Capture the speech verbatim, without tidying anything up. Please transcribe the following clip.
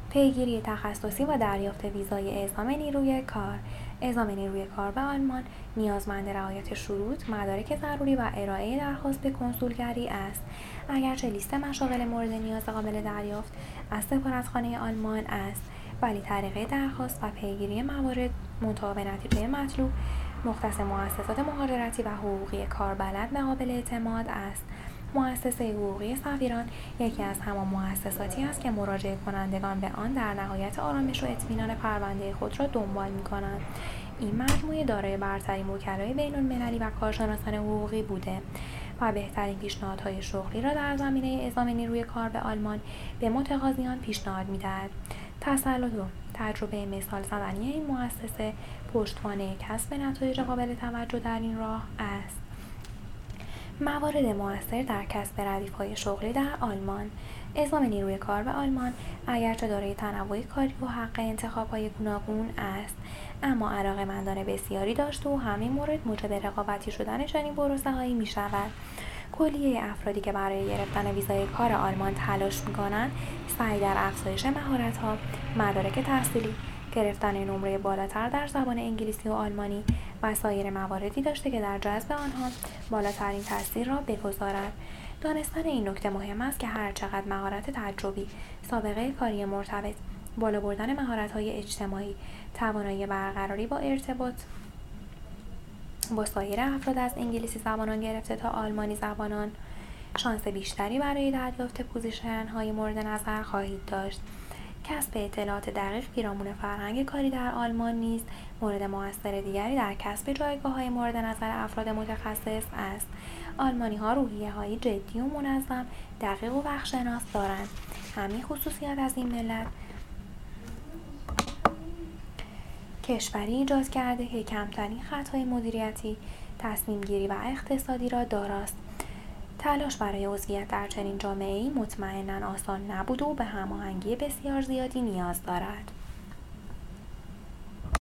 پیگیری تخصصی و دریافت ویزای اعزام نیروی کار. اعزام نیروی کار به آلمان نیازمند رعایت شروط، مدارک ضروری و ارائه درخواست به کنسولگری است. اگرچه لیست مشاغل مورد نیاز قابل دریافت از سفارتخانه آلمان است، ولی طریقه درخواست و پیگیری موارد منتهی به نتیجه مطلوب مختص مؤسسات مهاجرتی و حقوقی کاربلد و قابل اعتماد است. مؤسسه حقوقی سفیران یکی از همان مؤسساتی است که مراجعه کنندگان به آن در نهایت آرامش و اطمینان پرونده خود را دنبال می‌کنند. این مجموعه دارای برترین وکلای بین‌المللی و کارشناسان حقوقی بوده و بهترین پیشنهادهای شغلی را در زمینه اعزام نیروی کار به آلمان به متقاضیان پیشنهاد می‌دهد. تسلط و تجربه مثال زدنی این مؤسسه پشتوانه کسب نتایج قابل توجه در این راه است. موارد مؤثر در کسب ردیف‌های شغلی در آلمان. اعزام نیروی کار به آلمان اگرچه دارای تنوع کاری و حق انتخاب‌های گوناگون است، اما علاقه‌مندان بسیاری داشته و همین مورد موجب رقابتی شدن چنین پروسه‌هایی می‌شود. کلیه افرادی که برای گرفتن ویزای کار آلمان تلاش می‌کنند، سعی در افزایش مهارت‌ها، مدارک تحصیلی، گرفتن نمره بالاتر در زبان انگلیسی و آلمانی و سایر مواردی داشته که در جذب آنها بالاترین تاثیر را بگذارد. دانستن این نکته مهم است که هر چقدر مهارت تجربی، سابقه کاری مرتبط، بالا بردن مهارت‌های اجتماعی، توانایی برقراری با ارتباط با سایر افراد از انگلیسی زبانان گرفته تا آلمانی زبانان، شانس بیشتری برای دریافت پوزیشن‌های مورد نظر خواهید داشت. کسب اطلاعات دقیق پیرامون فرهنگ کاری در آلمان نیز مورد مؤثر دیگری در کسب جایگاه‌های مورد نظر افراد متخصص است. آلمانی‌ها روحیه‌هایی جدی و منظم، دقیق و وقت‌شناس دارند. همین خصوصیات از این ملت کشوری ایجاد کرده که کمترین خطای مدیریتی، تصمیم گیری و اقتصادی را داراست. تلاش برای عضویت در چنین جامعه‌ای مطمئناً آسان نبوده و به هماهنگی بسیار زیادی نیاز دارد.